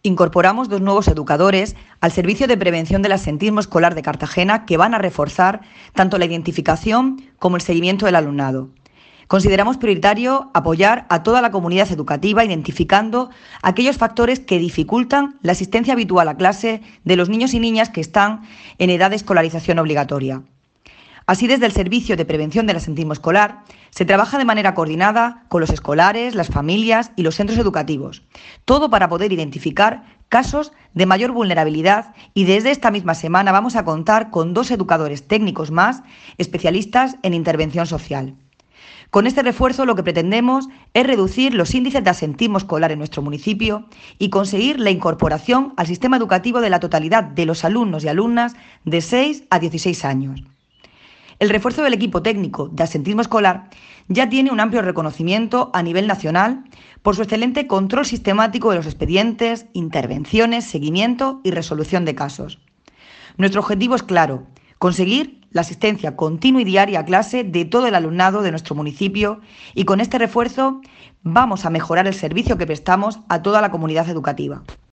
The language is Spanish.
Incorporamos 2 nuevos educadores al Servicio de Prevención del Absentismo Escolar de Cartagena que van a reforzar tanto la identificación como el seguimiento del alumnado. Consideramos prioritario apoyar a toda la comunidad educativa identificando aquellos factores que dificultan la asistencia habitual a clase de los niños y niñas que están en edad de escolarización obligatoria. Así, desde el Servicio de Prevención del Absentismo Escolar, se trabaja de manera coordinada con los escolares, las familias y los centros educativos, todo para poder identificar casos de mayor vulnerabilidad, y desde esta misma semana vamos a contar con 2 educadores técnicos más, especialistas en intervención social. Con este refuerzo lo que pretendemos es reducir los índices de absentismo escolar en nuestro municipio y conseguir la incorporación al sistema educativo de la totalidad de los alumnos y alumnas de 6 a 16 años. El refuerzo del equipo técnico de absentismo escolar ya tiene un amplio reconocimiento a nivel nacional por su excelente control sistemático de los expedientes, intervenciones, seguimiento y resolución de casos. Nuestro objetivo es claro: conseguir la asistencia continua y diaria a clase de todo el alumnado de nuestro municipio, y con este refuerzo vamos a mejorar el servicio que prestamos a toda la comunidad educativa.